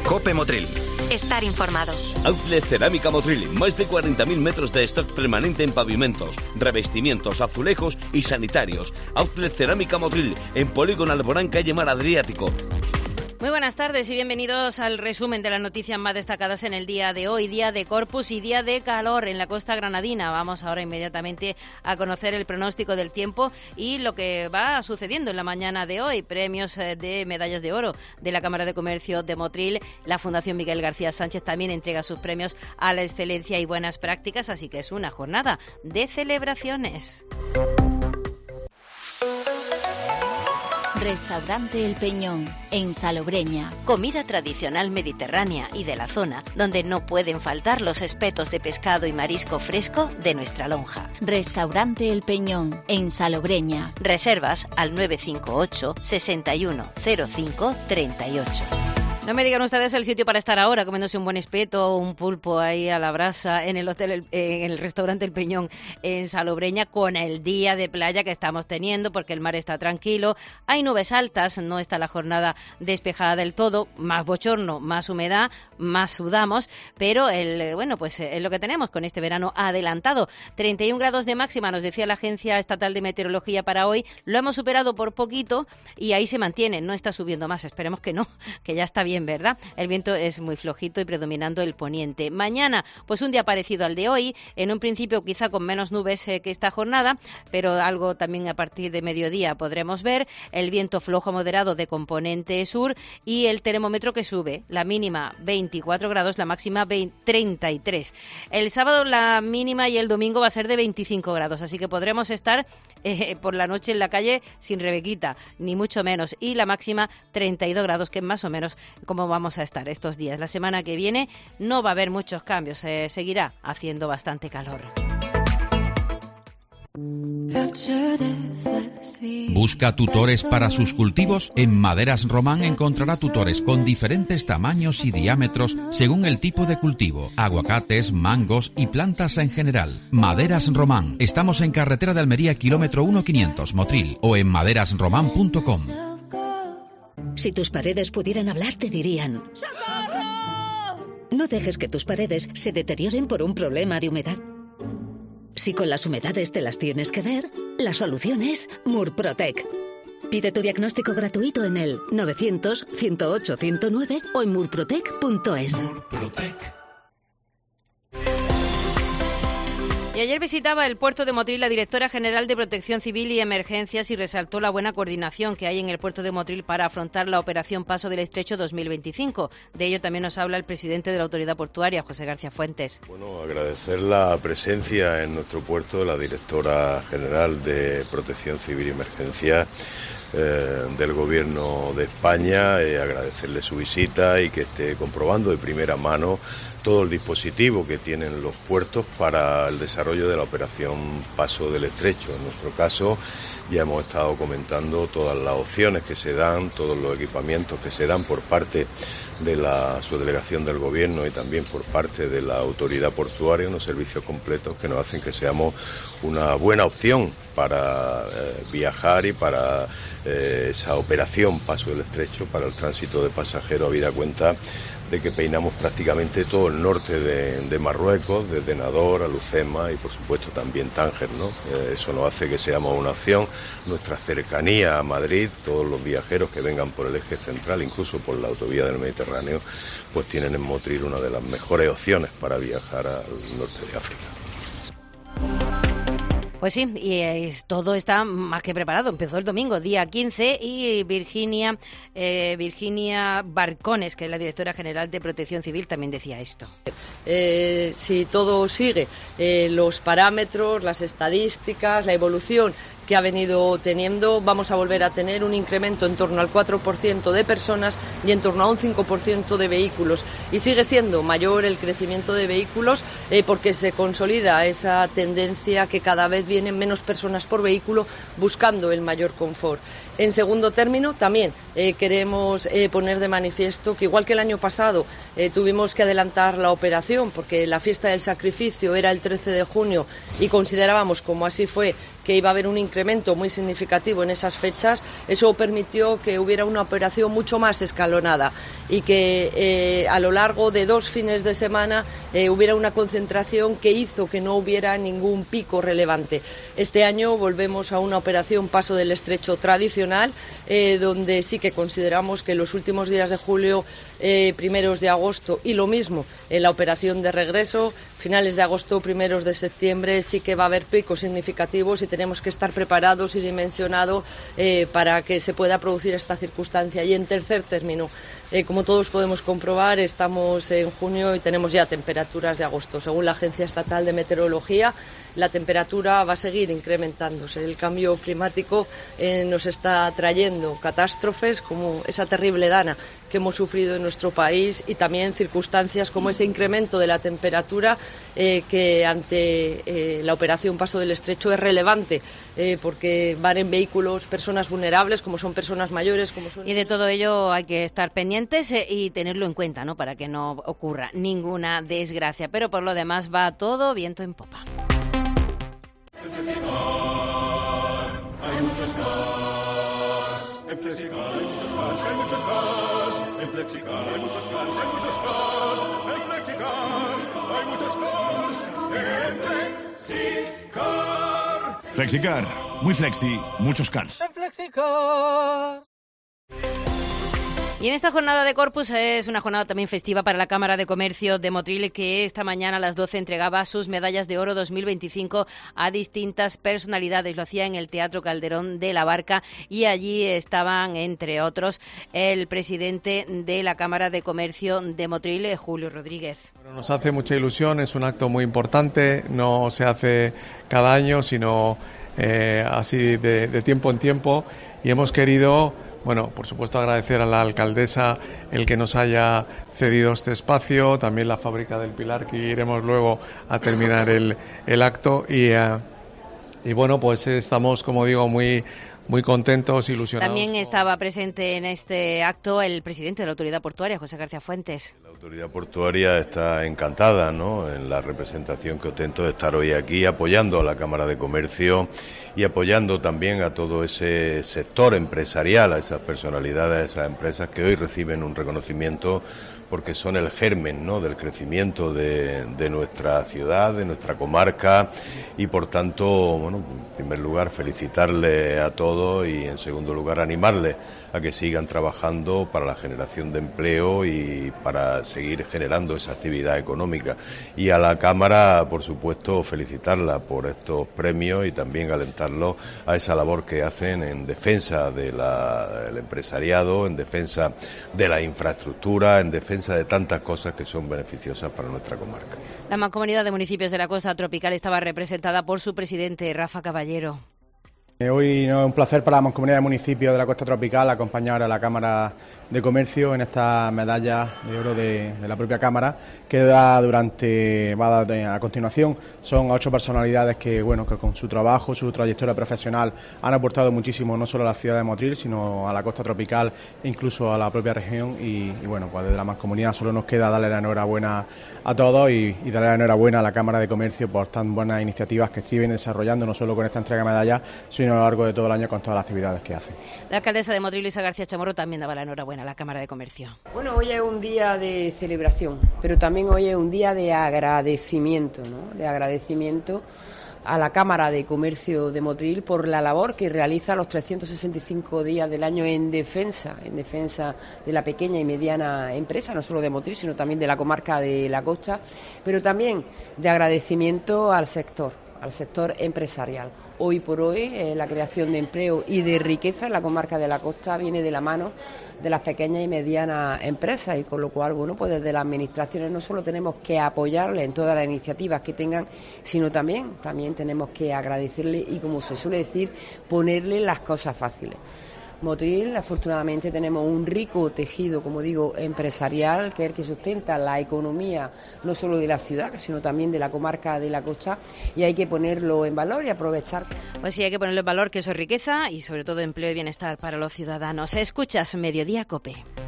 COPE Motril. Estar informado. Outlet Cerámica Motril. Más de 40.000 metros de stock permanente en pavimentos, revestimientos, azulejos y sanitarios. Outlet Cerámica Motril. En Polígono Alborán, calle Mar Adriático. Muy buenas tardes y bienvenidos al resumen de las noticias más destacadas en el día de hoy, día de Corpus y día de calor en la costa granadina. Vamos ahora inmediatamente a conocer el pronóstico del tiempo y lo que va sucediendo en la mañana de hoy. Premios de medallas de oro de la Cámara de Comercio de Motril. La Fundación Miguel García Sánchez también entrega sus premios a la excelencia y buenas prácticas, así que es una jornada de celebraciones. Restaurante El Peñón, en Salobreña. Comida tradicional mediterránea y de la zona, donde no pueden faltar los espetos de pescado y marisco fresco de nuestra lonja. Restaurante El Peñón, en Salobreña. Reservas al 958 61 05 38. No me digan ustedes el sitio para estar ahora comiéndose un buen espeto o un pulpo ahí a la brasa en el hotel, en el restaurante El Peñón en Salobreña, con el día de playa que estamos teniendo, porque el mar está tranquilo, hay nubes altas, no está la jornada despejada del todo, más bochorno, más humedad, más sudamos, pero es lo que tenemos con este verano adelantado. 31 grados de máxima, nos decía la Agencia Estatal de Meteorología para hoy, lo hemos superado por poquito y ahí se mantiene, no está subiendo más, esperemos que no, que ya está bien, ¿verdad? El viento es muy flojito y predominando el poniente. Mañana, pues un día parecido al de hoy, en un principio quizá con menos nubes que esta jornada, pero algo también a partir de mediodía podremos ver, el viento flojo moderado de componente sur y el termómetro que sube, la mínima 24 grados, la máxima 33. El sábado la mínima y el domingo va a ser de 25 grados, así que podremos estar por la noche en la calle sin Rebequita, ni mucho menos, y la máxima 32 grados, que es más o menos como vamos a estar estos días. La semana que viene no va a haber muchos cambios, seguirá haciendo bastante calor. ¿Busca tutores para sus cultivos? En Maderas Román encontrará tutores con diferentes tamaños y diámetros según el tipo de cultivo, aguacates, mangos y plantas en general. Maderas Román. Estamos en carretera de Almería, kilómetro 1500, Motril, o en maderasromán.com. Si tus paredes pudieran hablar, te dirían: ¡socorro! No dejes que tus paredes se deterioren por un problema de humedad. Si con las humedades te las tienes que ver, la solución es Murprotec. Pide tu diagnóstico gratuito en el 900-108-109 o en murprotec.es. Y ayer visitaba el puerto de Motril la directora general de Protección Civil y Emergencias y resaltó la buena coordinación que hay en el puerto de Motril para afrontar la operación Paso del Estrecho 2025. De ello también nos habla el presidente de la Autoridad Portuaria, José García Fuentes. Bueno, agradecer la presencia en nuestro puerto de la directora general de Protección Civil y Emergencias del Gobierno de España, agradecerle su visita y que esté comprobando de primera mano todo el dispositivo que tienen los puertos para el desarrollo de la operación Paso del Estrecho. En nuestro caso ya hemos estado comentando todas las opciones que se dan, todos los equipamientos que se dan por parte de la subdelegación del Gobierno y también por parte de la Autoridad Portuaria, unos servicios completos que nos hacen que seamos una buena opción para viajar y para esa operación Paso del Estrecho, para el tránsito de pasajeros, habida cuenta de que peinamos prácticamente todo el norte de Marruecos, desde Nador a Lucema y por supuesto también Tánger, ¿no? Eso nos hace que seamos una opción. Nuestra cercanía a Madrid, todos los viajeros que vengan por el eje central, incluso por la autovía del Mediterráneo, pues tienen en Motril una de las mejores opciones para viajar al norte de África. Pues sí, y todo está más que preparado. Empezó el domingo, día 15, y Virginia Barcones, que es la directora general de Protección Civil, también decía esto. Si todo sigue, los parámetros, las estadísticas, la evolución que ha venido teniendo, vamos a volver a tener un incremento en torno al 4% de personas y en torno a un 5% de vehículos. Y sigue siendo mayor el crecimiento de vehículos porque se consolida esa tendencia que cada vez vienen menos personas por vehículo buscando el mayor confort. En segundo término, también queremos poner de manifiesto que igual que el año pasado tuvimos que adelantar la operación porque la fiesta del sacrificio era el 13 de junio y considerábamos, como así fue, que iba a haber un incremento muy significativo en esas fechas, eso permitió que hubiera una operación mucho más escalonada. y que a lo largo de 2 fines de semana hubiera una concentración que hizo que no hubiera ningún pico relevante. Este año volvemos a una operación Paso del Estrecho tradicional, donde sí que consideramos que los últimos días de julio, primeros de agosto, y lo mismo en la operación de regreso, finales de agosto, primeros de septiembre, sí que va a haber picos significativos y tenemos que estar preparados y dimensionados para que se pueda producir esta circunstancia. Y en tercer término, como todos podemos comprobar, estamos en junio y tenemos ya temperaturas de agosto. Según la Agencia Estatal de Meteorología, la temperatura va a seguir incrementándose. El cambio climático nos está trayendo catástrofes como esa terrible dana que hemos sufrido en nuestro país y también circunstancias como ese incremento de la temperatura que ante la operación Paso del Estrecho es relevante porque van en vehículos personas vulnerables como son personas mayores. Y de todo ello hay que estar pendientes y tenerlo en cuenta, ¿no?, para que no ocurra ninguna desgracia. Pero por lo demás va todo viento en popa. En Flexicar hay muchos cars. En Flexicar hay muchos cars, hay muchos cars. En Flexicar hay muchos cars, hay muchos cars. En Flexicar hay muchos cars. En Flexicar. Flexicar, muy flexi, muchos cars. En Flexicar. Y en esta jornada de Corpus es una jornada también festiva para la Cámara de Comercio de Motril, que esta mañana a las 12 entregaba sus medallas de oro 2025 a distintas personalidades. Lo hacía en el Teatro Calderón de la Barca y allí estaban, entre otros, el presidente de la Cámara de Comercio de Motril, Julio Rodríguez. Bueno, nos hace mucha ilusión, es un acto muy importante, no se hace cada año, sino así de tiempo en tiempo, y hemos querido... Bueno, por supuesto agradecer a la alcaldesa el que nos haya cedido este espacio, también la Fábrica del Pilar, que iremos luego a terminar el acto y bueno, pues estamos, como digo, muy contentos, ilusionados. También estaba presente en este acto el presidente de la Autoridad Portuaria, José García Fuentes. La Autoridad Portuaria está encantada, ¿no?, en la representación que ostento de estar hoy aquí apoyando a la Cámara de Comercio y apoyando también a todo ese sector empresarial, a esas personalidades, a esas empresas que hoy reciben un reconocimiento porque son el germen, ¿no?, del crecimiento de nuestra ciudad, de nuestra comarca, y por tanto, bueno, en primer lugar felicitarle a todos y en segundo lugar animarles a que sigan trabajando para la generación de empleo y para seguir generando esa actividad económica. Y a la Cámara, por supuesto, felicitarla por estos premios y también alentarlos a esa labor que hacen en defensa del empresariado, en defensa de la infraestructura, en defensa de tantas cosas que son beneficiosas para nuestra comarca. La Mancomunidad de Municipios de la Costa Tropical estaba representada por su presidente, Rafa Caballero. Hoy es un placer para la Mancomunidad de Municipios de la Costa Tropical acompañar a la Cámara de Comercio en esta medalla de oro de la propia Cámara que va a dar a continuación. Son 8 personalidades que con su trabajo, su trayectoria profesional han aportado muchísimo no solo a la ciudad de Motril, sino a la Costa Tropical e incluso a la propia región y pues desde la Mancomunidad solo nos queda darle la enhorabuena a todos y darle la enhorabuena a la Cámara de Comercio por tan buenas iniciativas que siguen desarrollando, no solo con esta entrega de medallas, sino a lo largo de todo el año con todas las actividades que hacen. La alcaldesa de Motril, Luisa García Chamorro, también daba la enhorabuena a la Cámara de Comercio. Bueno, hoy es un día de celebración, pero también hoy es un día de agradecimiento, ¿no? De agradecimiento a la Cámara de Comercio de Motril por la labor que realiza los 365 días del año en defensa de la pequeña y mediana empresa, no solo de Motril, sino también de la comarca de la costa, pero también de agradecimiento al sector empresarial. Hoy por hoy la creación de empleo y de riqueza en la comarca de la costa viene de la mano de las pequeñas y medianas empresas y con lo cual, pues desde las administraciones no solo tenemos que apoyarles en todas las iniciativas que tengan, sino también tenemos que agradecerles y, como se suele decir, ponerles las cosas fáciles. Motril, afortunadamente, tenemos un rico tejido, como digo, empresarial, que es el que sustenta la economía no solo de la ciudad, sino también de la comarca de la costa, y hay que ponerlo en valor y aprovechar. Pues sí, hay que ponerlo en valor, que eso es riqueza y sobre todo empleo y bienestar para los ciudadanos. Escuchas Mediodía COPE.